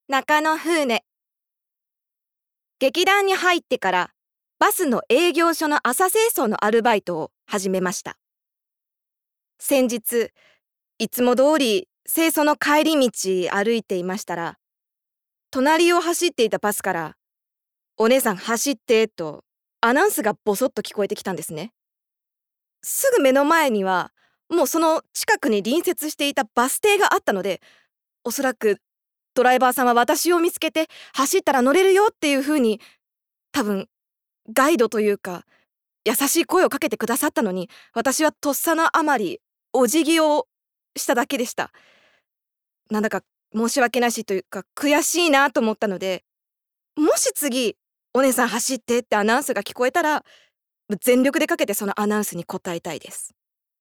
中野風音。劇団に入ってからバスの営業所の朝清掃のアルバイトを始めました。先日いつも通り清掃の帰り道歩いていましたら、隣を走っていたバスから「お姉さん走って」とアナウンスがボソッと聞こえてきたんですね。すぐ目の前にはもうその近くに隣接していたバス停があったので、おそらくドライバーさんは私を見つけて走ったら乗れるよっていう風に、多分ガイドというか優しい声をかけてくださったのに、私はとっさのあまりお辞儀をしただけでした。なんだか申し訳ないしというか悔しいなと思ったので、もし次「お姉さん走って」ってアナウンスが聞こえたら全力でかけてそのアナウンスに応えたいです。